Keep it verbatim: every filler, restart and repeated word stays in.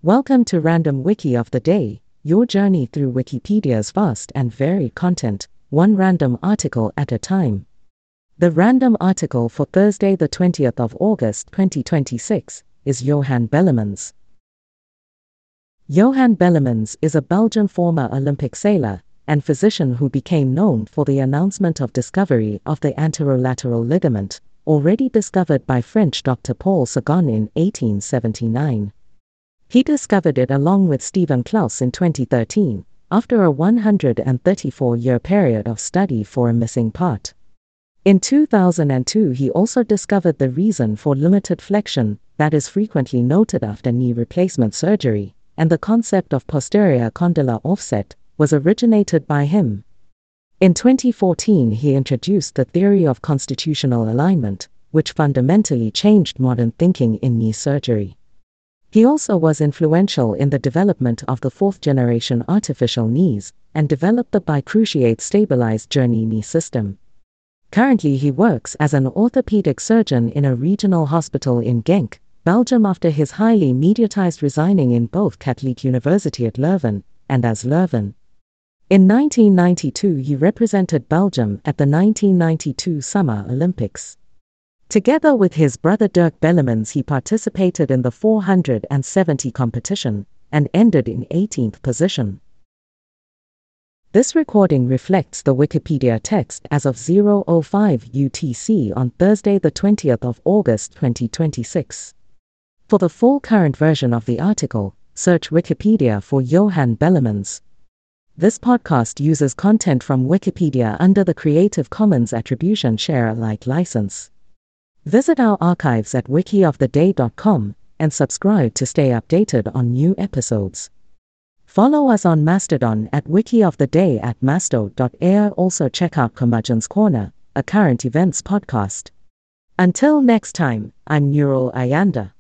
Welcome to Random Wiki of the Day, your journey through Wikipedia's vast and varied content, one random article at a time. The random article for Thursday the twentieth of August twenty twenty-six is Johan Bellemans. Johan Bellemans is a Belgian former Olympic sailor and physician who became known for the announcement of discovery of the anterolateral ligament, already discovered by French Doctor Paul Sagan in eighteen seventy-nine. He discovered it along with Stephen Klaus in twenty thirteen, after a one hundred thirty-four year period of study for a missing part. In two thousand two he also discovered the reason for limited flexion that is frequently noted after knee replacement surgery, and the concept of posterior condylar offset was originated by him. In twenty fourteen he introduced the theory of constitutional alignment, which fundamentally changed modern thinking in knee surgery. He also was influential in the development of the fourth-generation artificial knees and developed the bicruciate stabilized journey knee system. Currently he works as an orthopedic surgeon in a regional hospital in Genk, Belgium after his highly mediatized resigning in both Katholiek University at Leuven and as Leuven. In nineteen ninety-two he represented Belgium at the nineteen ninety-two Summer Olympics. Together with his brother Dirk Bellemans he participated in the four hundred seventy competition and ended in eighteenth position. This recording reflects the Wikipedia text as of zero oh five U T C on Thursday the twentieth of August twenty twenty-six. For the full current version of the article, search Wikipedia for Johan Bellemans. This podcast uses content from Wikipedia under the Creative Commons Attribution Share Alike license. Visit our archives at wiki of the day dot com and subscribe to stay updated on new episodes. Follow us on Mastodon at wikioftheday at masto dot a i. Also check out Curmudgeon's Corner, a current events podcast. Until next time, I'm Nurul Ayanda.